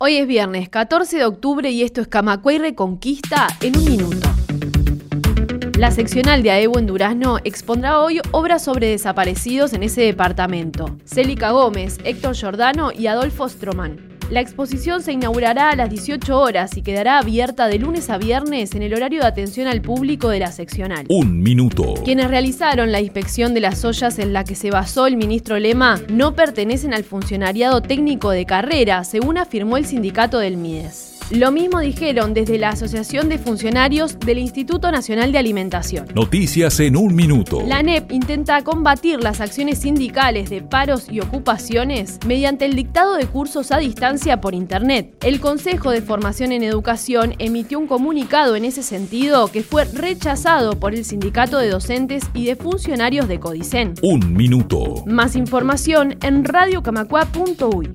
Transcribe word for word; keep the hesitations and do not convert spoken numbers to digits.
Hoy es viernes catorce de octubre y esto es Camacuay Reconquista en un minuto. La seccional de AEBU en Durazno expondrá hoy obras sobre desaparecidos en ese departamento. Célica Gómez, Héctor Giordano y Adolfo Stroman. La exposición se inaugurará a las dieciocho horas y quedará abierta de lunes a viernes en el horario de atención al público de la seccional. Un minuto. Quienes realizaron la inspección de las ollas en la que se basó el ministro Lema no pertenecen al funcionariado técnico de carrera, según afirmó el sindicato del MIDES. Lo mismo dijeron desde la Asociación de Funcionarios del Instituto Nacional de Alimentación. Noticias en un minuto. La ANEP intenta combatir las acciones sindicales de paros y ocupaciones mediante el dictado de cursos a distancia por Internet. El Consejo de Formación en Educación emitió un comunicado en ese sentido que fue rechazado por el Sindicato de Docentes y de Funcionarios de Codicen. Un minuto. Más información en radio camacua punto uy.